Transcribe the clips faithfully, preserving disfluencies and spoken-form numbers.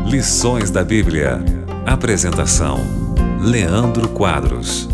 Lições da Bíblia. Apresentação: Leandro Quadros.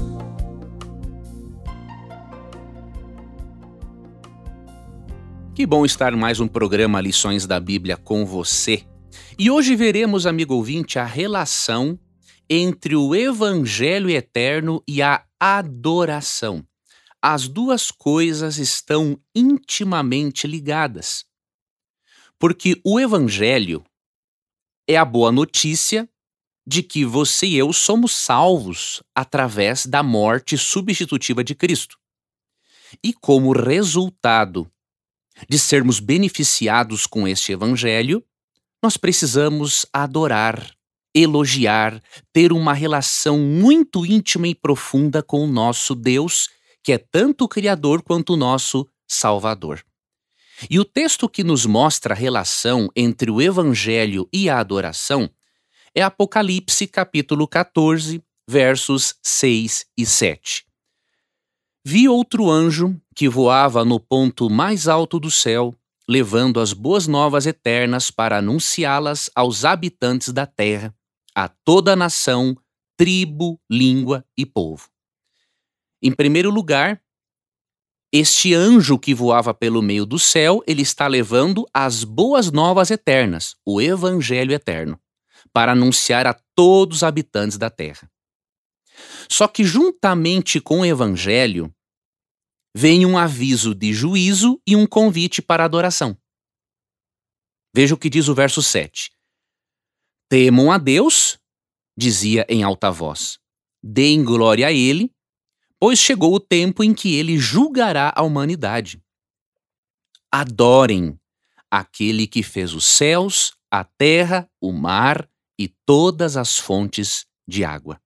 Que bom estar mais um programa Lições da Bíblia com você. E hoje veremos, amigo ouvinte, a relação entre o Evangelho eterno e a adoração. As duas coisas estão intimamente ligadas. Porque o Evangelho é a boa notícia de que você e eu somos salvos através da morte substitutiva de Cristo. E como resultado de sermos beneficiados com este Evangelho, nós precisamos adorar, elogiar, ter uma relação muito íntima e profunda com o nosso Deus, que é tanto o Criador quanto o nosso Salvador. E o texto que nos mostra a relação entre o Evangelho e a adoração é Apocalipse capítulo quatorze, versos seis e sete. Vi outro anjo que voava no ponto mais alto do céu, levando as boas novas eternas para anunciá-las aos habitantes da terra, a toda nação, tribo, língua e povo. Em primeiro lugar, este anjo que voava pelo meio do céu, ele está levando as boas novas eternas, o Evangelho eterno, para anunciar a todos os habitantes da terra. Só que juntamente com o Evangelho, vem um aviso de juízo e um convite para adoração. Veja o que diz o verso sete. Temam a Deus, dizia em alta voz, deem glória a Ele, pois chegou o tempo em que Ele julgará a humanidade. Adorem aquele que fez os céus, a terra, o mar e todas as fontes de água.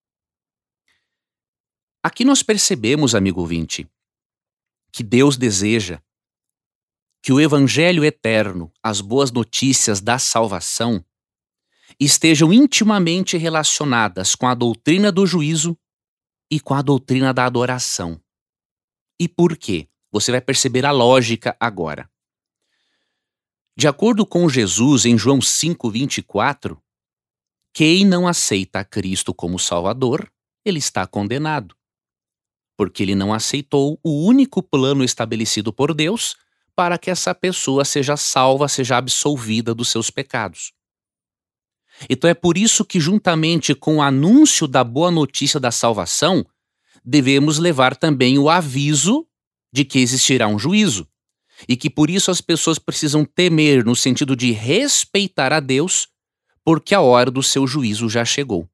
Aqui nós percebemos, amigo ouvinte, que Deus deseja que o Evangelho eterno, as boas notícias da salvação, estejam intimamente relacionadas com a doutrina do juízo e com a doutrina da adoração. E por quê? Você vai perceber a lógica agora. De acordo com Jesus, em João cinco, vinte e quatro, quem não aceita a Cristo como Salvador, ele está condenado, porque ele não aceitou o único plano estabelecido por Deus para que essa pessoa seja salva, seja absolvida dos seus pecados. Então é por isso que, juntamente com o anúncio da boa notícia da salvação, devemos levar também o aviso de que existirá um juízo, e que por isso as pessoas precisam temer no sentido de respeitar a Deus, porque a hora do seu juízo já chegou.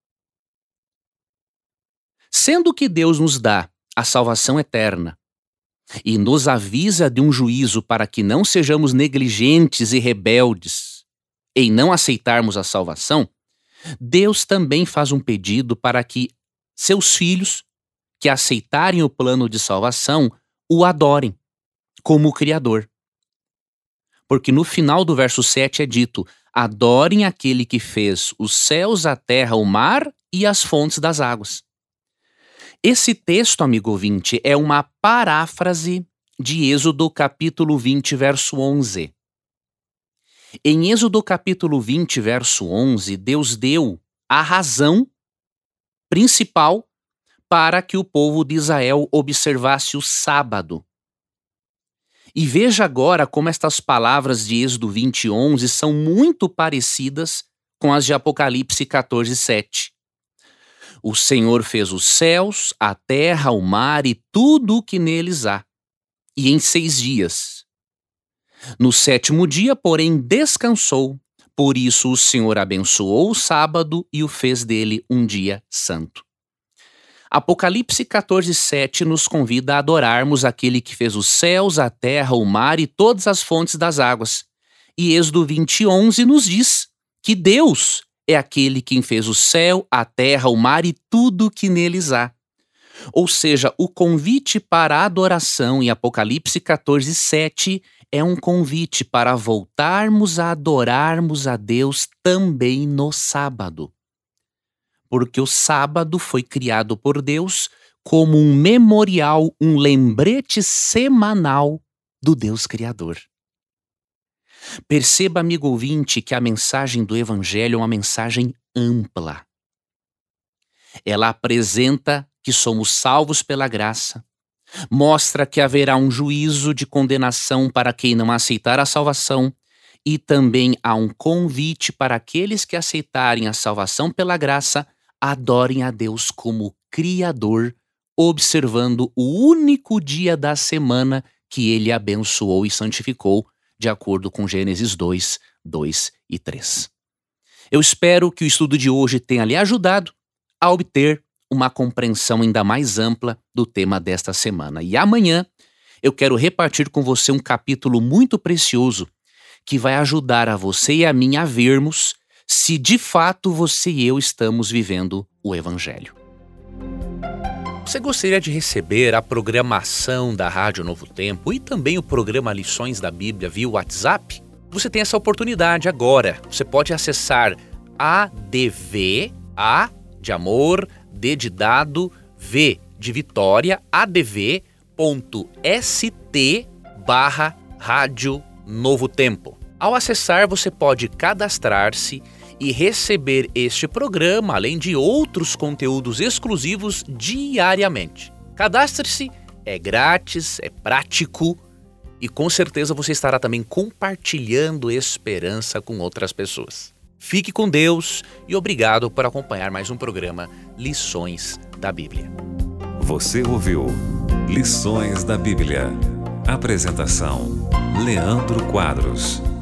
Sendo que Deus nos dá a salvação eterna e nos avisa de um juízo para que não sejamos negligentes e rebeldes em não aceitarmos a salvação, Deus também faz um pedido para que seus filhos, que aceitarem o plano de salvação, o adorem como o Criador. Porque no final do verso sete é dito: adorem aquele que fez os céus, a terra, o mar e as fontes das águas. Esse texto, amigo ouvinte, é uma paráfrase de Êxodo capítulo vinte, verso onze. Em Êxodo capítulo vinte, verso onze, Deus deu a razão principal para que o povo de Israel observasse o sábado. E veja agora como estas palavras de Êxodo vinte, onze são muito parecidas com as de Apocalipse quatorze, sete. O Senhor fez os céus, a terra, o mar e tudo o que neles há, e em seis dias. No sétimo dia, porém, descansou, por isso o Senhor abençoou o sábado e o fez dele um dia santo. Apocalipse quatorze, sete nos convida a adorarmos aquele que fez os céus, a terra, o mar e todas as fontes das águas. E Êxodo vinte, onze nos diz que Deus é aquele quem fez o céu, a terra, o mar e tudo que neles há. Ou seja, o convite para a adoração em Apocalipse quatorze, sete é um convite para voltarmos a adorarmos a Deus também no sábado. Porque o sábado foi criado por Deus como um memorial, um lembrete semanal do Deus Criador. Perceba, amigo ouvinte, que a mensagem do Evangelho é uma mensagem ampla. Ela apresenta que somos salvos pela graça, mostra que haverá um juízo de condenação para quem não aceitar a salvação e também há um convite para aqueles que aceitarem a salvação pela graça, adorem a Deus como Criador, observando o único dia da semana que Ele abençoou e santificou, de acordo com Gênesis dois, dois e três. Eu espero que o estudo de hoje tenha lhe ajudado a obter uma compreensão ainda mais ampla do tema desta semana. E amanhã eu quero repartir com você um capítulo muito precioso que vai ajudar a você e a mim a vermos se de fato você e eu estamos vivendo o Evangelho. Você gostaria de receber a programação da Rádio Novo Tempo e também o programa Lições da Bíblia via WhatsApp? Você tem essa oportunidade agora. Você pode acessar A D V, A de amor, D de dado, V de Vitória, adv.st barra Rádio Novo Tempo. Ao acessar, você pode cadastrar-se e receber este programa, além de outros conteúdos exclusivos diariamente. Cadastre-se, é grátis, é prático e com certeza você estará também compartilhando esperança com outras pessoas. Fique com Deus e obrigado por acompanhar mais um programa Lições da Bíblia. Você ouviu Lições da Bíblia. Apresentação: Leandro Quadros.